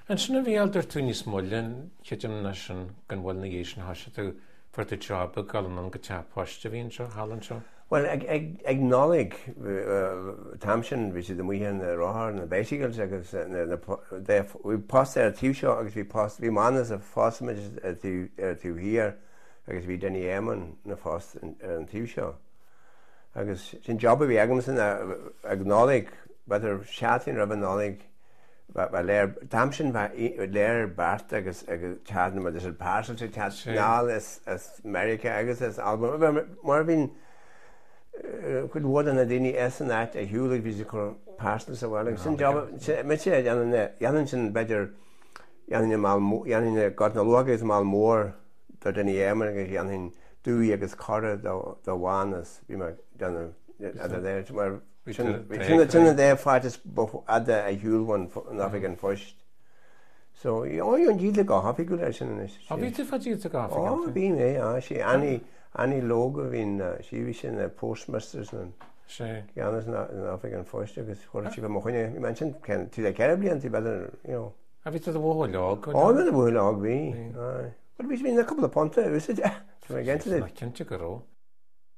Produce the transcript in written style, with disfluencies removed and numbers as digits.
An sinna bhí aldir tú níos mollin cheidim na sin gan bhfuil na dhééis na hasise tú for the job galan an go teapáiste bhíon seo hallan seo. Well, ag nálig tamsin bhí si do muíhan na ráthar na béisiigils agus bhí post ar tíú seo agus bhí manas a fásamid tú hir agus bhí denní éman na fást ar an tíú seo. Agus sin job a bhí agam san ag nálig beidir seatain rah nálig tamsin léir bart agus teadna mar is páirsil tú teadnáil is America agus is album mar bhín chud bhd an na daoine an áit a hiúlaigh bhí chu páirsil sa bhhaing sin job mit sé dhéanann sin beidir dhéanana god na lugaid má mór do denna émar agus dhéanann dúí agus cara do bhánas bhí mar dana mar sinna dé fáitas ada a hiúlhain nach an foist. So an díad go hafi go sin is. A bhí tú fadíad a gafa? Ó, bhí mé, sí Annie Loga hín sí bhí sin postmasters na Giannas na an foist agus chuir si go mo chuine man sin tú le ceir blian tí beidir, A bhí tú a bhthil leag? Á, bhí a bhthil leag bhí. Bhí na couple of ponta, is it? Cinnte go ró.